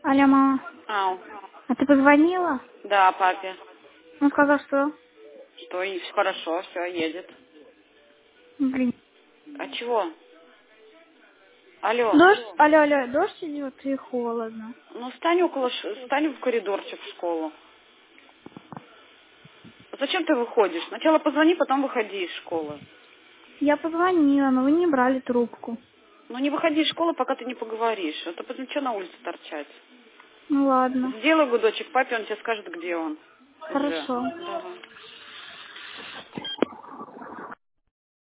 Алло, мама. Ау. А ты позвонила? Да, папе. Он сказал, что... Что, и всё хорошо, все, едет. Блин. А чего? Алло. Дождь? Алло, дождь идет и холодно. Ну, стань стань в коридорчик в школу. Зачем ты выходишь? Сначала позвони, потом выходи из школы. Я позвонила, но вы не брали трубку. Ну, не выходи из школы, пока ты не поговоришь. Это потом что на улице торчать? Ну ладно. Сделай гудочек папе, он тебе скажет, где он. Уже. Хорошо. Давай.